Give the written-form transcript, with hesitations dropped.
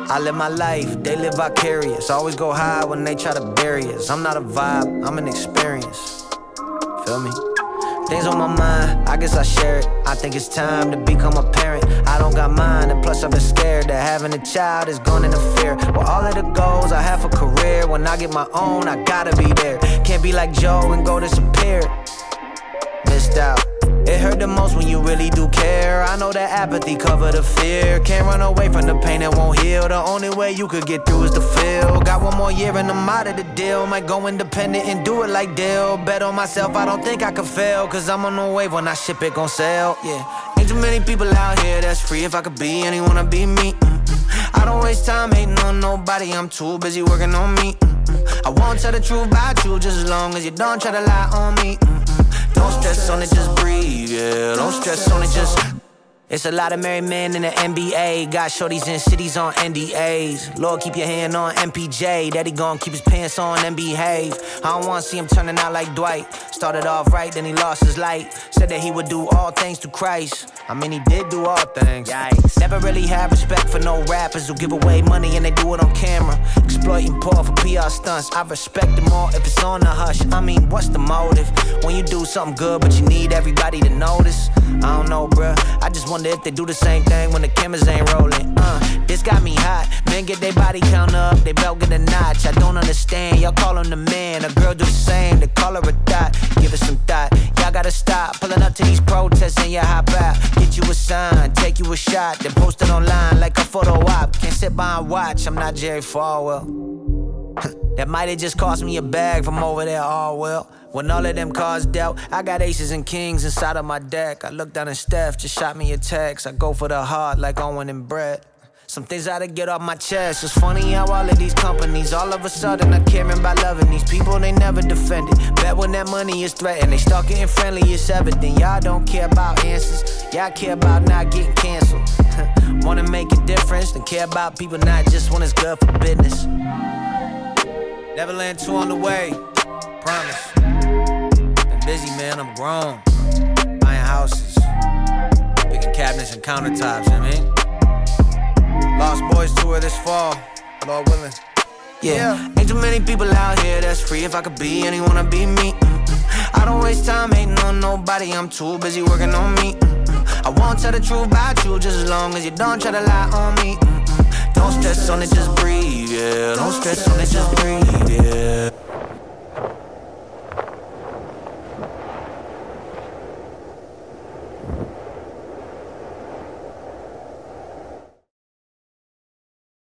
I live my life, they live vicarious. Always go high when they try to bury us. I'm not a vibe, I'm an experience. Feel me? Things on my mind, I guess I share it. I think it's time to become a parent. I don't got mine, and plus I've been scared that having a child is gonna interfere with all of the goals I have for career. When I get my own, I gotta be there. Can't be like Joe and go disappear. Missed out. It hurt the most when you really do care. I know that apathy cover the fear. Can't run away from the pain that won't heal. The only way you could get through is to feel. Got one more year and I'm out of the deal. Might go independent and do it like Dale. Bet on myself, I don't think I could fail. Cause I'm on the wave, when I ship it gon' sail. Yeah, ain't too many people out here that's free. If I could be anyone, I'd be me. I don't waste time hating on nobody. I'm too busy working on me. I won't tell the truth about you, just as long as you don't try to lie on me. Don't stress on it, just breathe, yeah. Don't stress on it, just... It's a lot of married men in the NBA. Got shorties in cities on NDAs. Lord, keep your hand on MPJ. Daddy gon' keep his pants on and behave. I don't wanna see him turning out like Dwight. Started off right, then he lost his light. Said that he would do all things through Christ. I mean, he did do all things. Yikes. Never really had respect for no rappers who give away money and they do it on camera. Exploiting poor for PR stunts. I respect them all if it's on the hush. I mean, what's the motive? When you do something good but you need everybody to notice. I don't know, bruh. I just wonder if they do the same thing when the cameras ain't rolling. This got me hot. Men get their body count up, they belt get a notch. I don't understand, y'all call him the man. A girl do the same, they call her a thot. Give it some thought, y'all gotta stop pulling up to these protests and you hop out. Get you a sign, take you a shot, then post it online like a photo op. Can't sit by and watch, I'm not Jerry Falwell. That might've just cost me a bag from over there, oh well. When all of them cards dealt, I got aces and kings inside of my deck. I looked down and Steph just shot me a text. I go for the heart like Owen and Brett. Some things I had to get off my chest. It's funny how all of these companies all of a sudden are caring about loving these people they never defended. Bet when that money is threatened, they start getting friendly, it's evident. Y'all don't care about answers, y'all care about not getting canceled. Wanna make a difference, then care about people not just when it's good for business. Neverland 2 on the way, promise. Been busy, man, I'm grown. Buying houses, picking cabinets and countertops, you know what I mean? Lost Boys tour this fall, Lord willing. Yeah, ain't too many people out here that's free. If I could be anyone, I'd be me. I don't waste time hating on nobody. I'm too busy working on me. I won't tell the truth about you, just as long as you don't try to lie on me. Don't stress on it, just breathe, yeah. Don't stress on it, just breathe, yeah.